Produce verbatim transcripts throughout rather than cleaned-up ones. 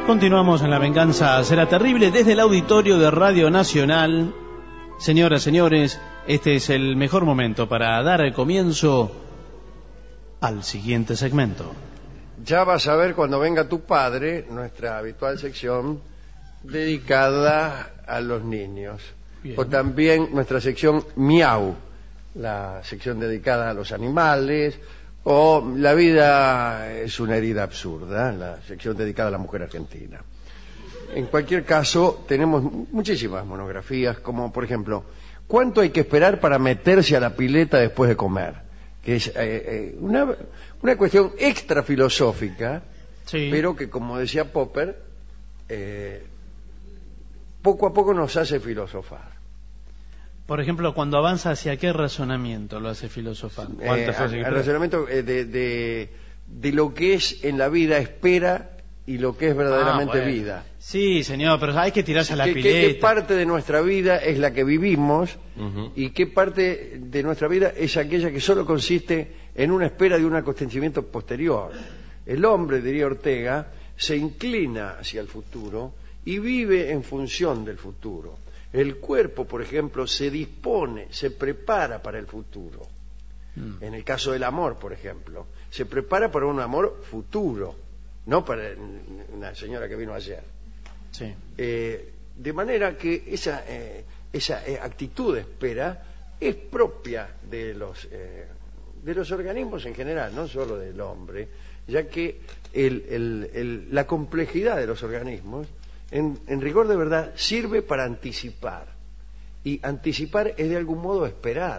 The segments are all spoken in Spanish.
Continuamos en La Venganza Será Terrible desde el auditorio de Radio Nacional. Señoras, señores, este es el mejor momento para dar el comienzo al siguiente segmento. Ya vas a ver cuando venga tu padre, nuestra habitual sección dedicada a los niños. Bien. O también nuestra sección Miau, la sección dedicada a los animales, o La vida es una herida absurda, la sección dedicada a la mujer argentina. En cualquier caso, tenemos muchísimas monografías, como por ejemplo, ¿cuánto hay que esperar para meterse a la pileta después de comer? Que es eh, eh, una, una cuestión extra filosófica, sí, pero que, como decía Popper, eh, poco a poco nos hace filosofar. Por ejemplo, cuando avanza hacia qué razonamiento lo hace filosofar. Eh, el razonamiento eh, de, de, de lo que es en la vida espera y lo que es verdaderamente ah, bueno. vida. Sí, señor, pero hay que tirarse a la ¿Qué, pileta. ¿Qué, qué parte de nuestra vida es la que vivimos uh-huh. y qué parte de nuestra vida es aquella que solo consiste en una espera de un acontecimiento posterior? El hombre, diría Ortega, se inclina hacia el futuro y vive en función del futuro. El cuerpo, por ejemplo, se dispone, se prepara para el futuro. Mm. En el caso del amor, por ejemplo, se prepara para un amor futuro, no para una señora que vino ayer. Sí. Eh, de manera que esa, eh, esa eh, actitud de espera es propia de los, eh, de los organismos en general, no solo del hombre, ya que el, el, el, la complejidad de los organismos En, en rigor de verdad sirve para anticipar, y anticipar es de algún modo esperar.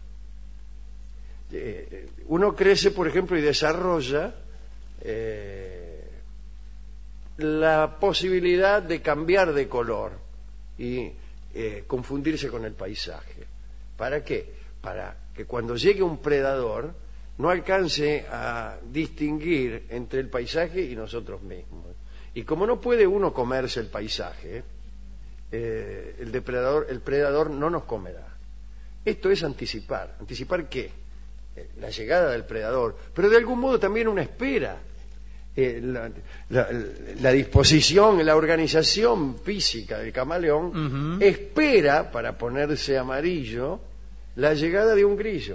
Eh, uno crece, por ejemplo, y desarrolla eh, la posibilidad de cambiar de color y eh, confundirse con el paisaje. ¿Para qué? Para que cuando llegue un predador no alcance a distinguir entre el paisaje y nosotros mismos. Y como no puede uno comerse el paisaje, eh, el depredador, el predador no nos comerá. Esto es anticipar. ¿Anticipar qué? Eh, la llegada del predador, pero de algún modo también una espera. Eh, la, la, la disposición, la organización física del camaleón uh-huh. espera, para ponerse amarillo, la llegada de un grillo.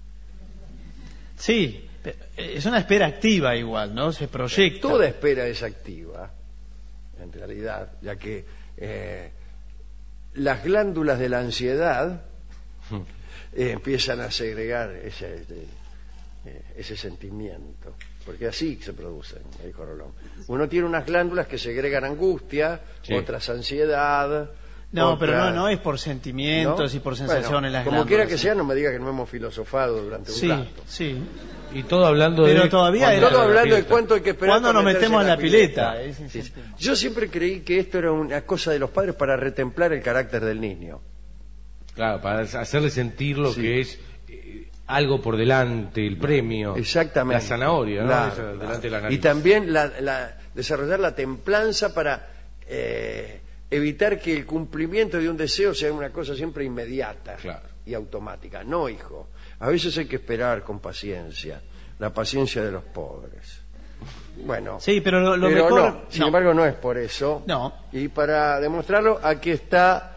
Sí. Es una espera activa igual, ¿no? Se proyecta. Toda espera es activa, en realidad, ya que eh, las glándulas de la ansiedad eh, empiezan a segregar ese, eh, ese sentimiento, porque así se produce, me dijo Rolón. Uno tiene unas glándulas que segregan angustia, sí, otras ansiedad. No, otra... pero no, no es por sentimientos, ¿no?, y por sensaciones, bueno, las como glándulas. quiera que sea, no me diga que no hemos filosofado durante un sí, rato. Sí, y todo hablando pero de... todavía era... Todo hablando de cuánto hay que esperar. ¿Cuándo nos metemos en la pileta? pileta? Sí, sí. Yo siempre creí que esto era una cosa de los padres para retemplar el carácter del niño. Claro, para hacerle sentir lo sí. que es eh, algo por delante, el premio. Exactamente. La zanahoria, ¿no? Claro, Esa, claro. delante de la nariz. Y también la, la, desarrollar la templanza para... Eh, evitar que el cumplimiento de un deseo sea una cosa siempre inmediata, claro, y automática. No, hijo. A veces hay que esperar con paciencia. La paciencia de los pobres. Bueno. Sí, pero lo, lo pero mejor... no. Sin no. embargo, no es por eso. No. Y para demostrarlo, aquí está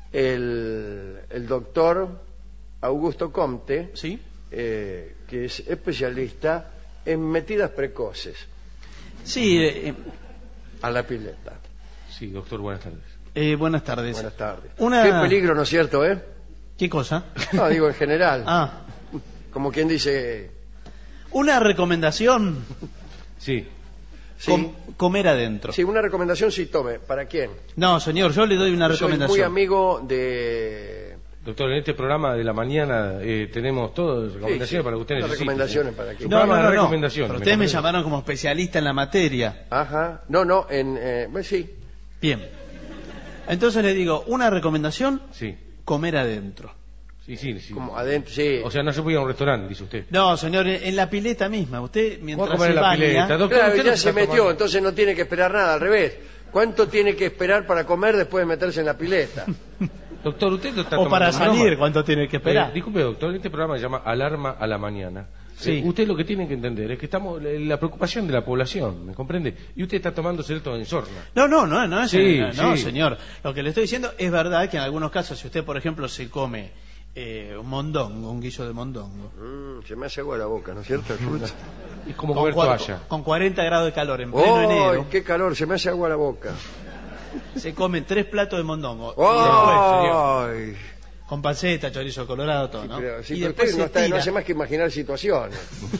el, el doctor Augusto Comte, ¿sí?, eh, que es especialista en metidas precoces. Sí. Eh, a la pileta. Sí, doctor, buenas tardes. Eh, buenas tardes. Buenas tardes. Una... Qué peligro, ¿no es cierto, eh? ¿Qué cosa? No, digo en general. Ah. Como quien dice... Una recomendación. Sí. ¿Sí? Com comer adentro. Sí, una recomendación sí tome. ¿Para quién? No, señor, yo le doy una yo recomendación. Soy muy amigo de... Doctor, en este programa de la mañana eh, tenemos todas recomendaciones, sí, sí, para que usted necesite. recomendaciones para que... No, no, no, no. Pero ustedes me, me llamaron como especialista en la materia. Ajá. No, no, en... Eh, sí. Bien. Entonces le digo, una recomendación, sí, comer adentro. Sí, sí, sí. Como adentro, sí. O sea, no se puede ir a un restaurante, dice usted. No, señor, en la pileta misma. Usted, mientras comer se en la baña... pileta, doctor, claro, usted ya no se metió, tomando... entonces no tiene que esperar nada, al revés. ¿Cuánto tiene que esperar para comer después de meterse en la pileta? Doctor, usted lo está O tomando para el programa. salir, ¿cuánto tiene que esperar? Eh, disculpe, doctor, este programa se llama Alarma a la Mañana. Sí. Eh, usted lo que tiene que entender es que estamos eh, la preocupación de la población, ¿me comprende? Y usted está tomándose esto en sorna. No, no, no, no, es Sí, no, no, sí. señor. Lo que le estoy diciendo es verdad que en algunos casos, si usted, por ejemplo, se come eh, un mondongo, un guiso de mondongo, Mm, se me hace agua la boca, ¿no es cierto? Es como con, comer cua- toalla. con cuarenta grados de calor en pleno ¡Oh, enero, qué calor! Se me hace agua la boca. se comen tres platos de mondongo. Y después, ¡Ay! con panceta, chorizo colorado, todo, ¿no? Pero, sí, y, pero después usted no, se está- no tira, hace más que imaginar situaciones.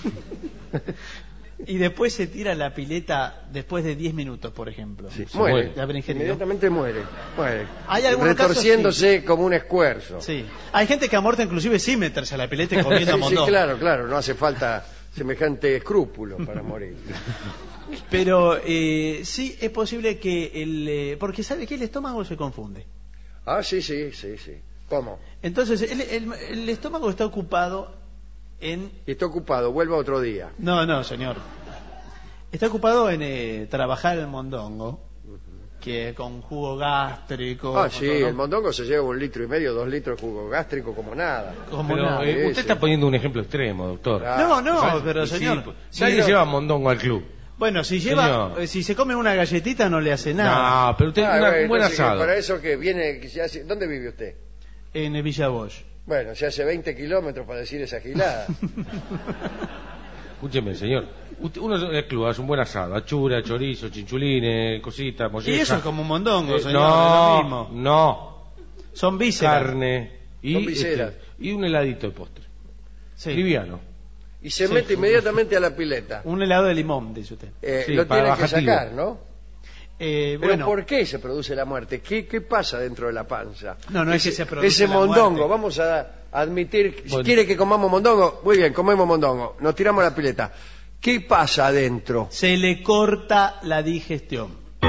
y después se tira la pileta después de diez minutos, por ejemplo. Sí, Se muere. muere. De haber ingerido. Inmediatamente muere. muere. Hay algunos casos, Retorciéndose como un escuerzo. Sí. Hay gente que ha muerto inclusive sin meterse a la pileta y comiendo Sí, sí, mondongo. claro, claro. No hace falta semejante escrúpulo para morir. Pero eh, sí es posible que el... eh, porque ¿sabe que el estómago se confunde? Ah, sí, sí, sí, sí. ¿Cómo? Entonces, el, el- el estómago está ocupado en... Y está ocupado, vuelva otro día. No, no, señor. Está ocupado en eh, trabajar el mondongo, que con jugo gástrico... Ah, con sí, todo, ¿no? el mondongo se lleva un litro y medio, dos litros de jugo gástrico como nada. Como Pero nada. eh, Sí, usted sí. está poniendo un ejemplo extremo, doctor. Ah, No, no, ¿Sabe? pero Y sí, señor... pues, si nadie lo- lleva mondongo al club. Bueno, si lleva, Señor. eh, si se come una galletita no le hace nada. No, pero usted Ah, una- bueno, un buen entonces, asado. Para eso que viene... que se hace- ¿Dónde vive usted? En el Villa Bosch. Bueno, se hace veinte kilómetros para decir esa gilada. Escúcheme, señor. Usted- uno en el club hace un buen asado. Achura, chorizo, chinchulines, cositas, Y molleja. eso es como un mondongo, Eh, señor, no, es lo mismo. no. Son vísceras. Carne y, Son viseras. este, y un heladito de postre. Sí. Liviano. Y se Sí. mete inmediatamente a la pileta. Un helado de limón, dice usted. Eh, Sí, lo para tiene que bajativo. sacar, ¿no? Eh, Pero bueno, ¿por qué se produce la muerte? ¿Qué, qué pasa dentro de la panza? No, no es que Ese- se produce Ese la mondongo, muerte. vamos a admitir, si Bueno. quiere que comamos mondongo, muy bien, comemos mondongo, nos tiramos a la pileta. ¿Qué pasa adentro? se le corta la digestión.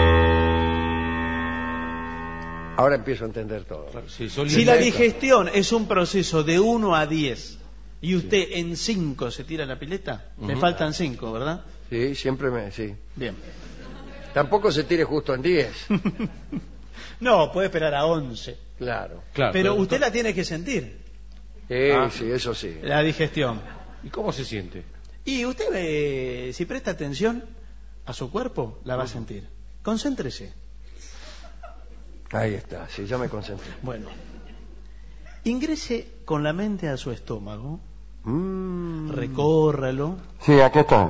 Ahora empiezo a entender todo. Sí, son Si la limpias. digestión es un proceso de uno a diez y usted en cinco se tira la pileta, le Ujú. faltan cinco, ¿verdad? Sí, siempre me... Sí. Bien. Tampoco se tire justo en diez. No, puede esperar a once. Claro. Claro, Pero usted la tiene que sentir, Sí, Ah. sí, eso sí. la digestión. ¿Y cómo se siente? Y usted, eh, si presta atención a su cuerpo, la va a sentir. Concéntrese. Ahí está, sí, ya me concentré. Bueno, ingrese con la mente a su estómago, Mm. recórralo, Sí, aquí está.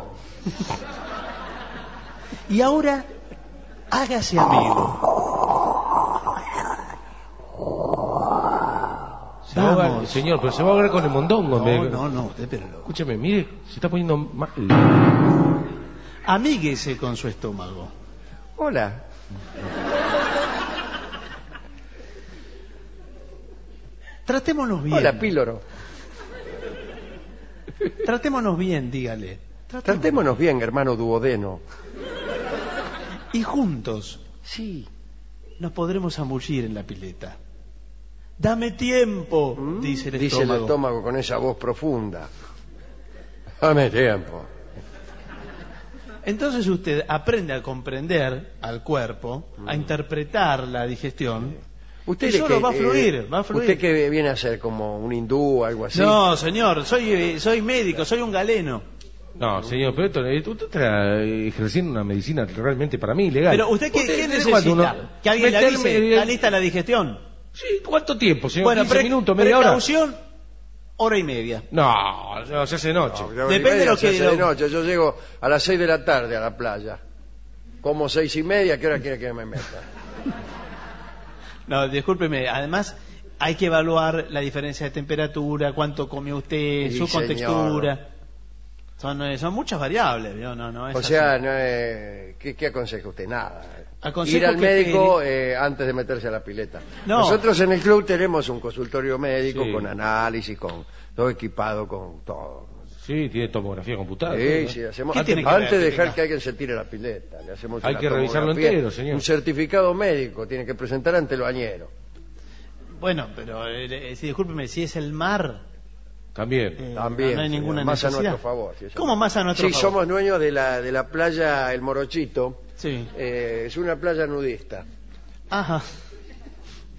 y ahora hágase amigo. Se va a ahogar- Vamos. señor, pero se va a ahogar con el mondongo. me- No, no, no, usted pero loco. Escúcheme, mire, se está poniendo mal. Amíguese con su estómago. Hola. Tratémonos bien. Hola, píloro. Tratémonos bien, dígale. Tratémonos. Tratémonos bien, hermano duodeno. Y juntos Sí. nos podremos zambullir en la pileta. Dame tiempo, ¿Mm? dice el Dice estómago. el estómago con esa voz profunda. Dame tiempo. Entonces usted aprende a comprender al cuerpo, a interpretar la digestión. Usted y le solo que- va a fluir, eh, va a fluir. ¿Usted que viene a ser como un hindú o algo así? No, señor, soy, eh, soy médico, soy un galeno. No, señor, pero esto, eh, usted está eh, ejerciendo una medicina realmente para mí ilegal. Pero usted, ¿qué, qué ¿sabe necesita? cuándo uno- ¿Que alguien le meterme avise? en el- ¿Está lista la digestión? Sí, ¿cuánto tiempo, señor? Bueno, ¿quince pre- minutos, media hora? precaución, hora y media. No, no, se hace noche. No, ya Depende y media de lo se que- hace de noche. Yo llego a las seis de la tarde a la playa. Como seis y media, ¿qué hora quiere que me meta? No, discúlpeme, además hay que evaluar la diferencia de temperatura, cuánto comió usted, Sí, su señor. contextura. Son, eh, son muchas variables, ¿no? No, no es O así. sea, no, eh, ¿qué, qué aconseja usted? Nada. Aconsejo Ir al que médico eh, antes de meterse a la pileta. No. Nosotros en el club tenemos un consultorio médico Sí. con análisis, con todo equipado, con todo. Sí, tiene tomografía computada. Sí, todo, ¿no? sí, hacemos, ¿Qué antes, tiene que ver, antes de dejar tenga? que alguien se tire la pileta, le hacemos Hay una que revisarlo tomografía, entero, señor. un certificado médico, tiene que presentar ante el bañero. Bueno, pero eh, eh, sí, discúlpeme, si es el mar, También. eh, También, no hay señor, ninguna más a necesidad. nuestro favor. si es ¿Cómo así. más a nuestro Sí, favor? somos dueños de la, de la playa El Morochito. Sí. Eh, es una playa nudista. Ajá.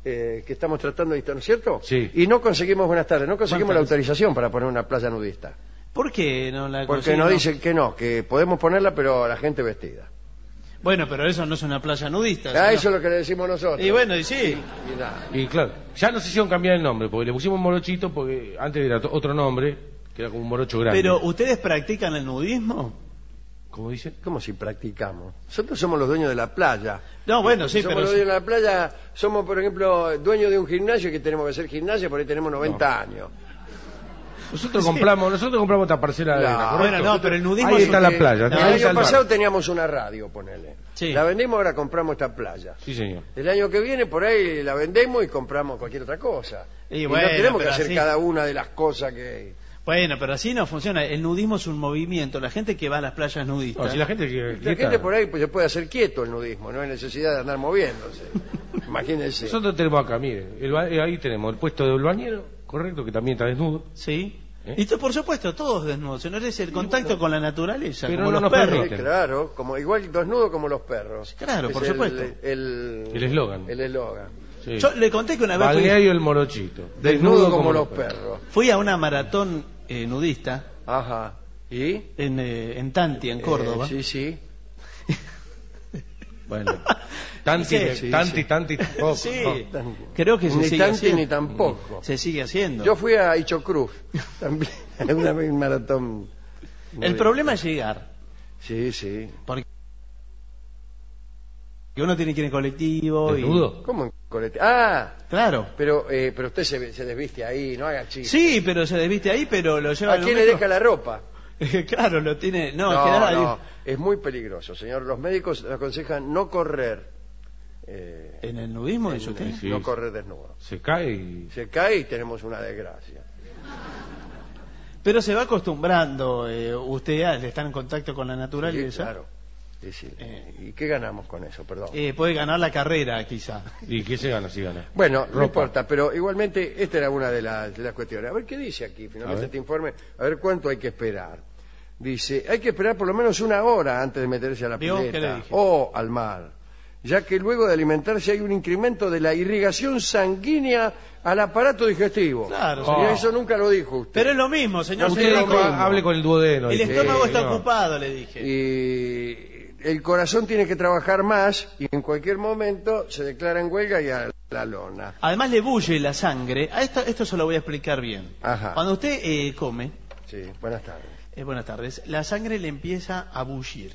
eh, que estamos tratando de ¿no es cierto? Sí. Y no conseguimos, buenas tardes, no conseguimos la Buenas tardes. autorización para poner una playa nudista. ¿Por qué no la Porque consiguen? nos dicen que no, que podemos ponerla, pero la gente vestida. Bueno, pero eso no es una playa nudista. Ah, señor. eso es lo que le decimos nosotros. Y bueno, y sí. Y nada. Y claro, ya nos hicieron cambiar el nombre, porque le pusimos morochito, porque antes era to- otro nombre, que era como un morocho grande. Pero, ¿ustedes practican el nudismo? ¿Cómo dicen? ¿Cómo si practicamos? Nosotros somos los dueños de la playa. No, bueno, sí, somos pero... los dueños de la playa, somos, por ejemplo, dueños de un gimnasio que tenemos que hacer gimnasia, por ahí tenemos noventa años. Nosotros compramos, nosotros compramos esta parcela de Claro. arena, ¿correcto? Bueno, no, pero el nudismo... Ahí es está un- la playa. No, El ahí año está el mar. pasado teníamos una radio, ponele. Sí. La vendimos, ahora compramos esta playa. Sí, señor. El año que viene por ahí la vendemos y compramos cualquier otra cosa. Y Y, bueno, no tenemos que pero hacer así- cada una de las cosas que... Bueno, pero así no funciona. El nudismo es un movimiento. La gente que va a las playas nudistas... No, si la gente que, La quieta- gente por ahí pues, se puede hacer quieto el nudismo, no hay necesidad de andar moviéndose. Imagínense. Nosotros tenemos acá, mire, el ba- eh, ahí tenemos el puesto del bañero, correcto, que también está desnudo. Sí. ¿Eh? Y esto, por supuesto, todos desnudos. No es el contacto con la naturaleza, Pero como no los nos perros. permiten. Claro, como igual desnudo como los perros. Claro, Es por el- supuesto. El El eslogan. El eslogan. Sí. Yo le conté que una vez fui, Balneario el morochito. Desnudo como los perros. fui a una maratón eh, nudista Ajá. ¿Y? en, eh, en Tanti, en Córdoba. Eh, sí, sí. Bueno, tanti, Sí, sí, tanti, sí. tanti, tampoco. Sí, No. creo que se Ni sigue tanti haciendo. ni tampoco. Se sigue haciendo. Yo fui a Icho Cruz, también, una vez un maratón. El problema es llegar. Sí, sí. Porque uno tiene que ir en colectivo y... ¿Desnudo? ¿Cómo en colete? Ah, Claro. pero eh, pero usted se, se desviste ahí, no haga chiste. Sí, pero se desviste ahí, pero lo lleva ¿A al quién le médico. deja la ropa? Claro, lo tiene... No, No, es que nada, no, es muy peligroso, señor. Los médicos le aconsejan no correr, eh, ¿En el nudismo, dice en- usted? Sí. no correr desnudo. Se cae y... Se cae y tenemos una desgracia. Pero se va acostumbrando eh, usted a estar en contacto con la Sí, naturaleza. claro. Sí, sí. Eh. ¿Y qué ganamos con eso? Perdón. Eh, puede ganar la carrera, quizá. ¿Y qué se gana si gana? Bueno, no Ropa. importa, pero igualmente esta era una de las, de las cuestiones. A ver qué dice aquí, A finalmente ver. este informe, a ver cuánto hay que esperar. Dice, hay que esperar por lo menos una hora antes de meterse a la ¿Vio? ¿Qué le pileta dije? o al mar, ya que luego de alimentarse hay un incremento de la irrigación sanguínea al aparato digestivo. Claro, Y señor. eso nunca lo dijo usted. Pero es lo mismo, señor. Usted Usted señor. dijo, dijo, hable con el duodeno. El dice. estómago Sí, está no. ocupado, le dije. Y el corazón tiene que trabajar más y en cualquier momento se declara en huelga y a la lona. Además le bulle la sangre. A esto, esto se lo voy a explicar bien. Ajá. Cuando usted eh, come, Sí, buenas tardes. eh, buenas tardes, la sangre le empieza a bullir.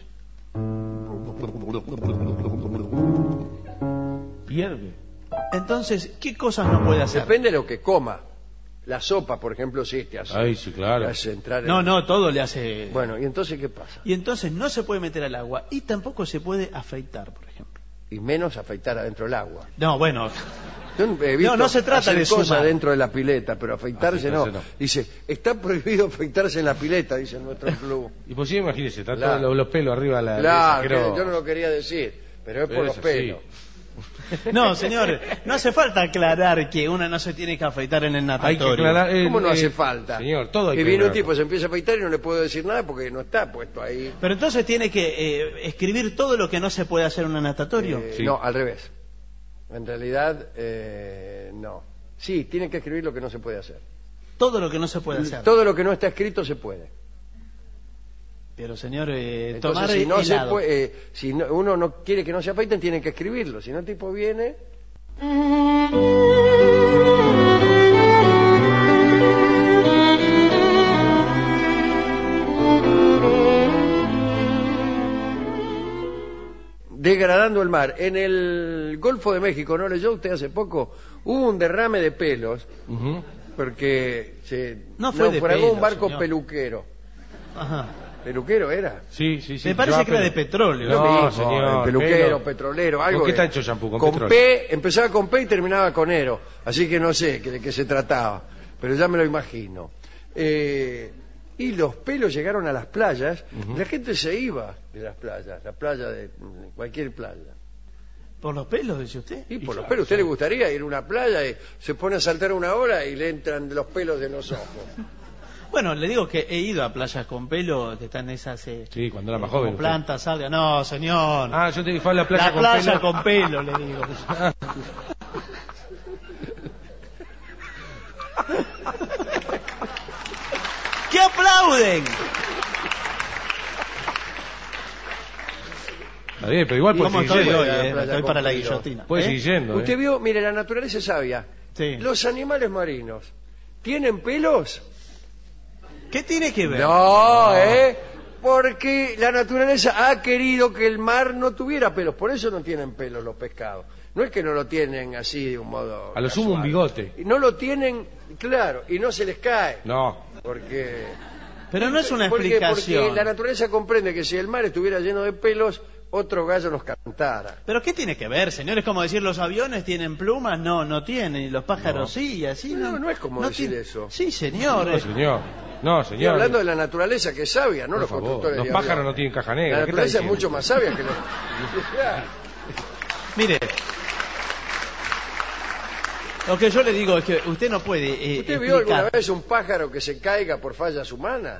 Pierde. Entonces, ¿qué cosas no puede hacer? Depende de lo que coma. La sopa, por ejemplo, sí te hace, Ay, sí, claro. te hace entrar en- No, no, todo le hace... Bueno, ¿y entonces qué pasa? Y entonces no se puede meter al agua y tampoco se puede afeitar, por ejemplo. Y menos afeitar adentro del agua. No, bueno, Yo he visto No, no se trata hacer de cosas sumar. dentro de la pileta, pero afeitarse, no. Afeitarse no. Dice, está prohibido afeitarse en la pileta, dice nuestro club. Y pues sí, imagínese, está Claro. todos los, los pelos arriba de la... Claro, de que esa asquerosa. yo no lo quería decir, pero es por Pero los es pelos. así. no, señor, no hace falta aclarar que uno no se tiene que afeitar en el Hay que natatorio. aclarar... eh, ¿Cómo no eh, hace falta? Señor, todo hay y que viene un aclarar. tipo, se empieza a afeitar y no le puedo decir nada porque no está puesto ahí. Pero entonces tiene que eh, escribir todo lo que no se puede hacer en un natatorio. Eh, Sí. No, al revés. En realidad, eh, no. Sí, tiene que escribir lo que no se puede hacer. Todo lo que no se puede hacer. Todo lo que no está escrito se puede. Pero señor, eh, Entonces, tomar si, no se helado. puede, eh, si no- uno no quiere que no se afeiten, tiene que escribirlo. Si no, el tipo viene... Degradando el mar. En el Golfo de México, ¿no leyó usted hace poco? Hubo un derrame de pelos Ujú. porque se No fue de naufragó pelos, un barco señor. peluquero. Ajá. ¿Peluquero era? Sí, sí, sí. Me parece Yo que era de apelo. petróleo. Lo No, mismo, señor, el peluquero, pelo. petrolero, algo. ¿Con qué de- está hecho shampoo? Con Con petróleo. P, empezaba con P y terminaba con Ero. Así que no sé de qué se trataba, pero ya me lo imagino. Eh, y los pelos llegaron a las playas, Ujú. y la gente se iba de las playas, la playa de cualquier playa. ¿Por los pelos, dice usted? Y por Y los ya, pelos, ¿a usted ya. le gustaría ir a una playa y se pone a saltar una hora y le entran los pelos de los ojos? Bueno, le digo que he ido a playas con pelo que están esas... eh, Sí, cuando era más como joven. usted. plantas, algas. No, señor. Ah, yo te dije, fue a la playa la con playa pelo. con pelo, le digo. aplauden? Está bien, pero igual puede ¿Cómo seguir estoy yendo. hoy? la eh? playa Estoy con para la frío. guillotina. Puede ¿Eh? seguir yendo. Usted eh. vio, mire, la naturaleza es sabia. Sí. Los animales marinos, ¿tienen pelos? ¿Qué tiene que ver? No, ¿eh? Porque la naturaleza ha querido que el mar no tuviera pelos. Por eso no tienen pelos los pescados. No es que no lo tienen así de un modo A lo sumo un casual. bigote. Y no lo tienen, claro, y no se les cae. No. Porque... Pero no es una porque, explicación. Porque la naturaleza comprende que si el mar estuviera lleno de pelos, otro gallo nos cantara. ¿Pero qué tiene que ver, señor? Es como decir, los aviones tienen plumas. No, no tienen. Y los pájaros No. sí, y así. No, No, no es como decir tiene- eso. Sí, señor. No, señor. No, Estoy señor. hablando de la naturaleza que es sabia, no Por los favor, constructores los de pájaros aviones. no tienen caja La negra. ¿Qué está naturaleza es diciendo? mucho más sabia que los... Mire, lo que yo le digo es que usted no puede eh, ¿Usted vio alguna explicar. vez un pájaro que se caiga por fallas humanas?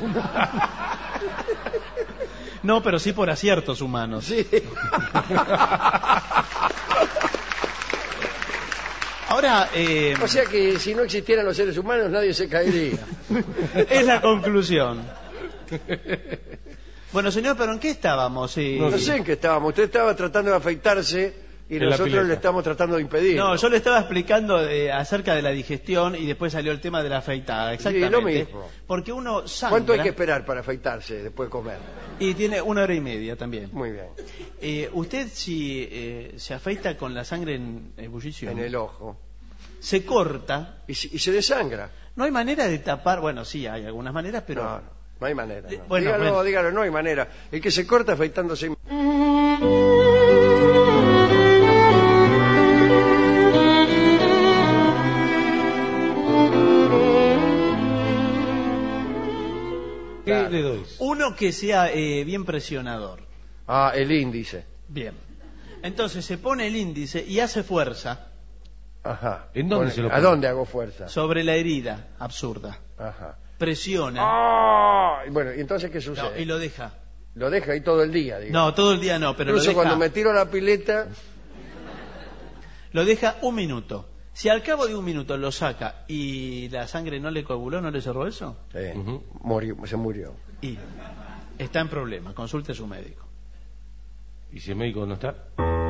No, pero sí por aciertos humanos. Sí. Ahora, eh, O sea que si no existieran los seres humanos nadie se caería. es la conclusión. Bueno, señor, ¿pero en qué estábamos? Eh, No sé en qué estábamos. Usted estaba tratando de afeitarse y En la nosotros pileta. le estamos tratando de impedir. No, yo le estaba explicando eh, acerca de la digestión y después salió el tema de la afeitada. Exactamente. lo mismo. Porque uno sangra. ¿Cuánto hay que esperar para afeitarse después de comer? Y tiene una hora y media también. Muy bien. Eh, usted si eh, se afeita con la sangre en ebullición, En el ojo. se corta, Y, si- y se desangra. no hay manera de tapar, bueno, sí hay algunas maneras, pero... No, no, no hay manera. Eh, no. bueno, dígalo, bueno. dígalo, no hay manera. El que se corta afeitándose... ¿Qué Claro. le doy? Uno que sea eh, bien presionador. Ah, el índice. Bien. Entonces se pone el índice y hace fuerza Ajá. ¿En dónde Pone- se lo ¿A pone? dónde hago fuerza? sobre la herida absurda. Ajá. Presiona. Ah, y bueno, ¿y entonces qué sucede? No, y lo deja. Lo deja ahí todo el día, digo. No, todo el día no, pero lo Incluso deja, cuando me tiro a la pileta, lo deja un minuto. Si al cabo de un minuto lo saca y la sangre no le coaguló, no le cerró eso, eh, Ujú. murió, se murió. y está en problema. Consulte a su médico. ¿Y si el médico no está?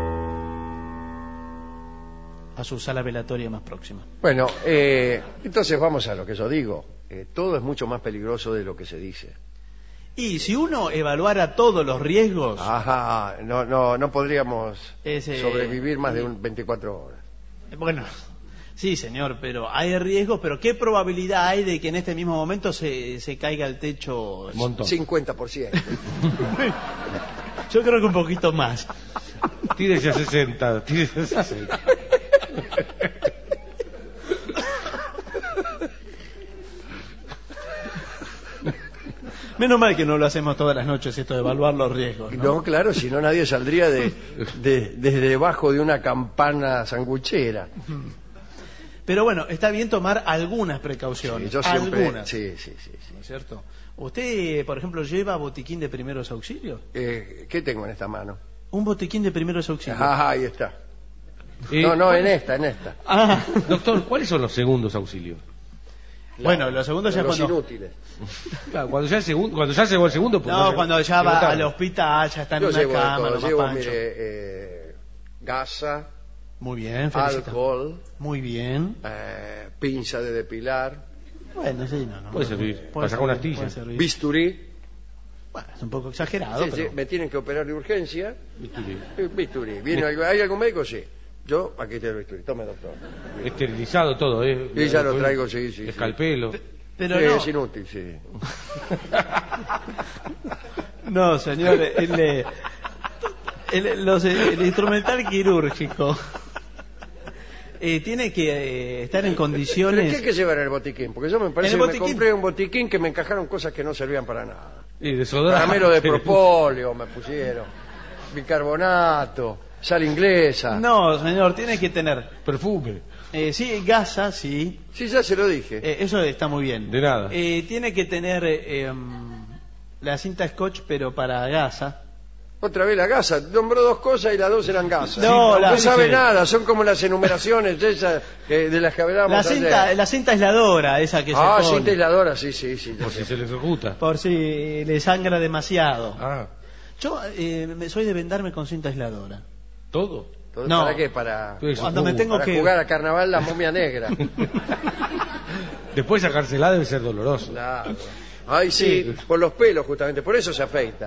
A su sala velatoria más próxima. Bueno, eh, entonces vamos a lo que yo digo. Eh, todo es mucho más peligroso de lo que se dice. Y si uno evaluara todos los riesgos, Ajá, no, no, no podríamos Ese- sobrevivir más de un veinticuatro horas. bueno, sí, señor, pero hay riesgos, pero ¿qué probabilidad hay de que en este mismo momento se, se caiga al techo? Un montón. cincuenta por ciento. Yo creo que un poquito más. Tírese a sesenta, tírese a sesenta. Menos mal que no lo hacemos todas las noches esto de evaluar los riesgos, ¿no? No, claro, si no nadie saldría de, de- desde debajo de una campana sanguchera. Pero bueno, está bien tomar algunas precauciones. Sí, yo siempre, algunas. sí, sí, sí, sí. ¿No es cierto? ¿Usted, por ejemplo, lleva botiquín de primeros auxilios? Eh, ¿Qué tengo en esta mano? Un botiquín de primeros auxilios. Ah, ahí está. Eh, No, no, ¿cuál- en esta, en esta. Ah, Doctor, ¿cuáles son los segundos auxilios? bueno, lo segundo ya Los cuando... inútiles. Claro, cuando ya el segundo, cuando ya llegó el segundo, pues No, ya- cuando ya llegó va tarde. al hospital, ya está en Yo una llevo de cama, todo. lo más Llevo, pancho. mire, eh, gasa, Muy bien, felicito. alcohol, Muy bien. eh, pinza de depilar, Bueno, sí, no, no. Puede servir, Puede para sacar una servir, astilla. puede servir. bisturí. Bueno, es un poco exagerado, Sí, sí, pero... me tienen que operar de urgencia. Bisturí. eh, Bisturí. ¿Viene algo- ¿Hay algún médico? Sí. Yo, aquí está el bisturí. Tome, doctor. Esterilizado todo, ¿eh? Sí, ya lo traigo, sí, sí, sí. Escalpelo. Pero Sí, no, es inútil, sí. no, señor, el, eh, el- los- el instrumental quirúrgico eh, tiene que eh, estar en ¿Pero condiciones... qué hay que llevar en el botiquín? Porque yo me parece En el que me botiquín- compré un botiquín que me encajaron cosas que no servían para nada. Y desodorante. Caramelo de propóleo me pusieron, bicarbonato, sal inglesa. No, señor, tiene que tener... Perfume. eh, sí, gasa, sí. Sí, ya se lo dije. Eh, eso está muy bien. De nada. Eh, tiene que tener eh, em, la cinta scotch, pero para gasa. Otra vez la gasa. Nombró dos cosas y las dos eran gasas. No, no, la- no sabe sí. nada. Son como las enumeraciones esas que- de las que hablábamos La ayer. cinta, la cinta aisladora, esa que Ah, se pone. cinta aisladora, sí, sí, sí. yo Por si sé. se le ejecuta. Por si le sangra demasiado. Ah, Yo eh, me- soy de vendarme con cinta aisladora. ¿todo? Entonces, No. ¿Para qué? Para, Pues, Cuando me uh, tengo para que... jugar a carnaval la momia negra. Después sacársela debe ser doloroso. Claro. Ay, sí, Sí. por los pelos justamente, por eso se afeita.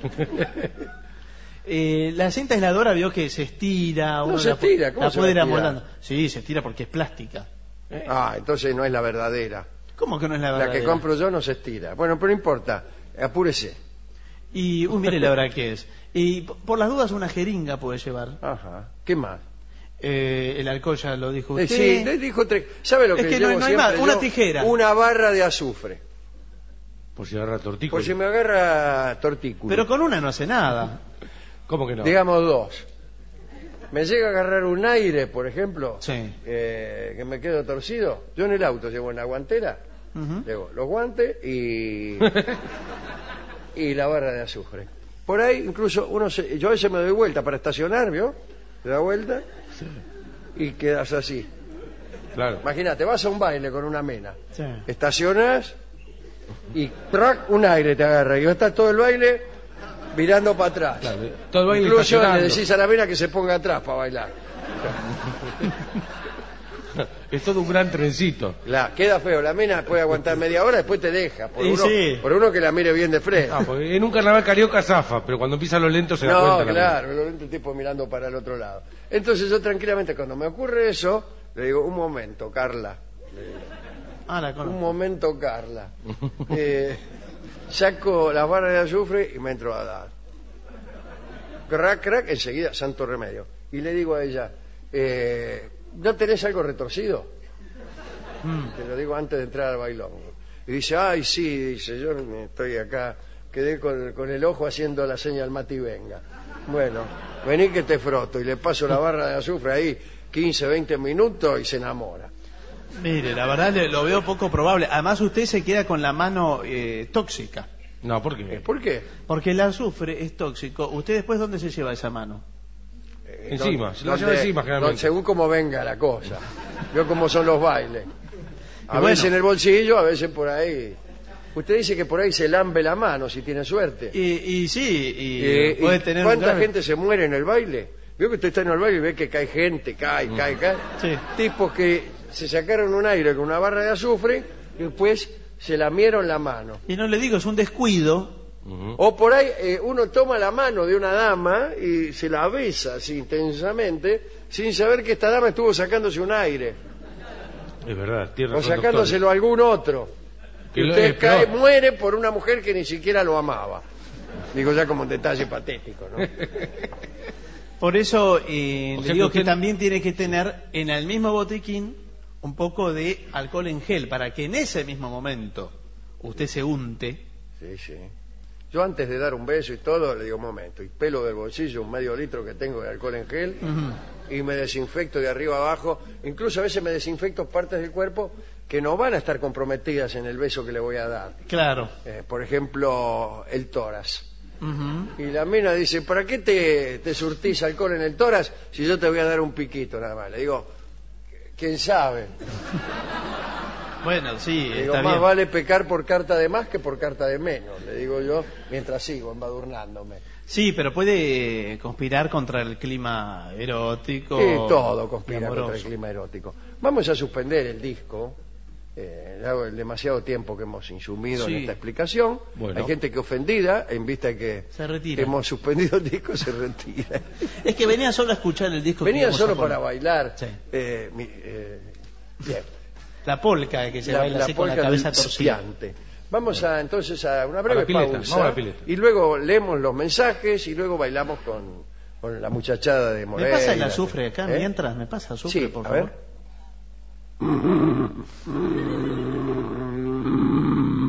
Eh, la cinta aisladora vio que se estira. No uno se la pu- estira, ¿cómo la se puede ir va a estirar? amoldando. Sí, se estira porque es plástica. Ah, entonces no es la verdadera. ¿Cómo que no es la La verdadera? que compro yo no se estira. Bueno, pero no importa, apúrese. Y, uy, mire la hora que es. Y p- por las dudas una jeringa puede llevar. Ajá. ¿Qué más? Eh, el alcohol ya lo dijo Eh, usted. sí, le dijo tres. ¿Sabe lo Es que, que no- llevo no hay siempre más, una yo? tijera. Una barra de azufre. Por si agarra tortícolis. Por si me agarra tortículo. Pero con una no hace nada. ¿Cómo que no? Digamos dos. Me llega a agarrar un aire, por ejemplo, Sí. eh, que me quedo torcido. Yo en el auto llevo en la guantera, Ujú. llevo los guantes y, y la barra de azufre. Por ahí incluso uno se, yo a veces me doy vuelta para estacionar, ¿vio? Te da vuelta y quedas así. Claro. Imagínate, vas a un baile con una mena, Sí. estacionas y ¡trac! Un aire te agarra y estás todo el baile mirando para atrás. Claro, todo el baile Incluso le estacionando. decís a la mena que se ponga atrás para bailar. Es todo un gran trencito. La, queda feo, la mena puede aguantar media hora, después te deja. Por, Y uno, sí. por uno que la mire bien de frente. Ah, porque en un carnaval carioca zafa, pero cuando empieza lo lento se da No, cuenta. la claro, el tipo mirando para el otro lado. Entonces yo tranquilamente cuando me ocurre eso, le digo, un momento, Carla. Ah, la Un conozco. momento, Carla. Eh, saco las barras de azufre y me entro a dar. Crack, crack, enseguida, santo remedio. Y le digo a ella, eh, ¿no tenés algo retorcido? Mm. Te lo digo antes de entrar al bailongo. Y dice, ay, sí, dice, yo estoy acá, quedé con, con el ojo haciendo la señal Mati venga. Bueno, vení que te froto y le paso la barra de azufre ahí quince, veinte minutos y se enamora. Mire, la verdad le- lo veo poco probable. Además usted se queda con la mano eh, tóxica. No, ¿por qué? ¿Por qué? Porque el azufre es tóxico. ¿Usted después dónde se lleva esa mano? Eh, Encima, donde- se lo lleva donde- encima, generalmente. donde- según cómo venga la cosa. Veo cómo son los bailes. A Y bueno. veces en el bolsillo, a veces por ahí. Usted dice que por ahí se lambe la mano si tiene suerte. Y, y sí, y Eh, puede ¿y tener... un ¿Cuánta grave- gente se muere en el baile? Veo que usted está en el baile y ve que cae gente, cae, cae, cae. Sí. Tipos que se sacaron un aire con una barra de azufre y después se lamieron la mano. Y no le digo, es un descuido. Ujú. O por ahí eh, uno toma la mano de una dama y se la besa así intensamente sin saber que esta dama estuvo sacándose un aire Es verdad, tierra o sacándoselo a algún otro. Que Y lo- usted es cae, peor. muere por una mujer que ni siquiera lo amaba. Digo ya como un detalle patético, ¿no? Por eso eh, O le sea digo que que, usted- también tiene que tener en el mismo botiquín un poco de alcohol en gel para que en ese mismo momento usted se unte. Sí, sí. Yo antes de dar un beso y todo, le digo, un momento, y pelo del bolsillo un medio litro que tengo de alcohol en gel Ujú. y me desinfecto de arriba abajo. Incluso a veces me desinfecto partes del cuerpo que no van a estar comprometidas en el beso que le voy a dar. Claro. Eh, por ejemplo, el tórax. Ujú. Y la mina dice, ¿para qué te, te surtís alcohol en el tórax si yo te voy a dar un piquito nada más? Le digo, ¿quién sabe? Bueno, sí, Le digo, está más bien. vale pecar por carta de más que por carta de menos, le digo yo, mientras sigo embadurnándome. Sí, pero puede eh, conspirar contra el clima erótico. Y todo y conspira amoroso. contra el clima erótico. Vamos a suspender el disco. Eh, dado el demasiado tiempo que hemos insumido Sí. en esta explicación. Bueno. Hay gente que ofendida, en vista de que Se retira. hemos suspendido el disco, se retira. Es que venía solo a escuchar el disco. que Venía íbamos a solo poner. para bailar. Sí. eh, mi- eh, bien. La polca que se La, baila la así con la polka cabeza del torcida. espiante. Vamos a entonces a una breve A la pileta, pausa vamos a la pileta. y luego leemos los mensajes y luego bailamos con, con la muchachada de ¿Me Moreira. pasa el azufre acá ¿Eh? mientras? ¿Me pasa azufre, Sí, por a favor? ver.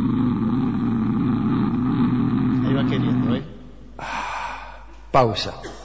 Ahí va queriendo, ¿eh? Pausa.